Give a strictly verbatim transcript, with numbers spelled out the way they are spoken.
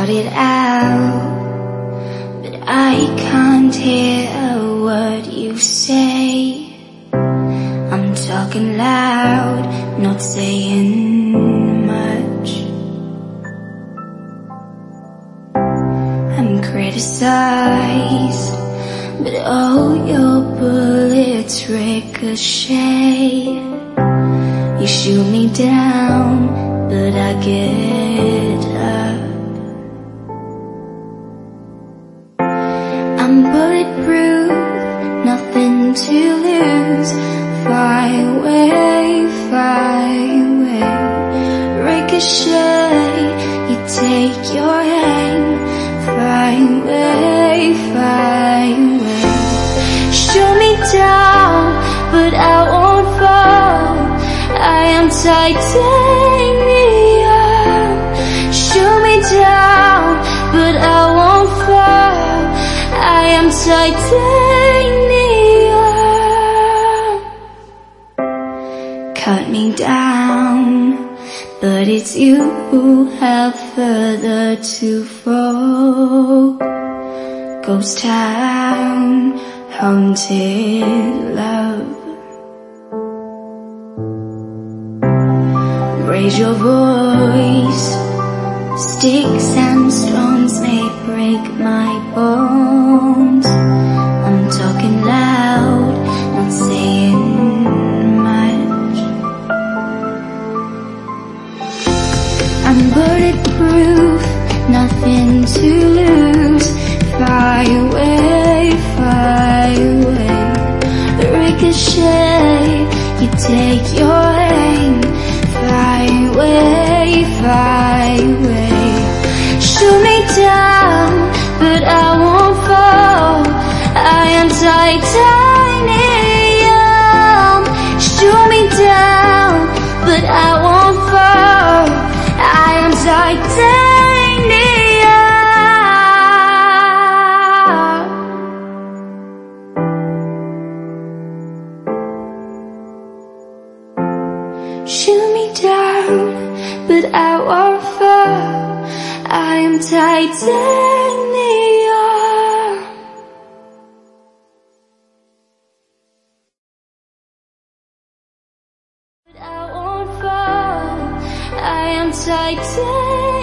shout it out, but I can't hear a word you say. I'm talking loud, not saying much. I'm criticized, but all your bullets ricochet. You shoot me down, but I get up. I'm bulletproof, nothing to lose. Fly away, fly away. Ricochet, you take your aim. Fly away, fly away. Shoot me down, but I won't fall. I am titanium. Shoot me down, but I won't fall. I am titanium. Cut me down, but it's you who have further to fall. Ghost town, haunted love. Raise your voice. Sticks and stones may break my bones. I'm talking loud, not saying much. I'm bulletproof, nothing to lose. Fly away, fly away. Ricochet, you take your aim. Fly away, fly away. Shoot me down, but I won't fall. I am titanium. Shoot me down, but I won't fall. I am titanium. Shoot me down, but I won't fall. I am titanium. But I won't fall. I am titanium.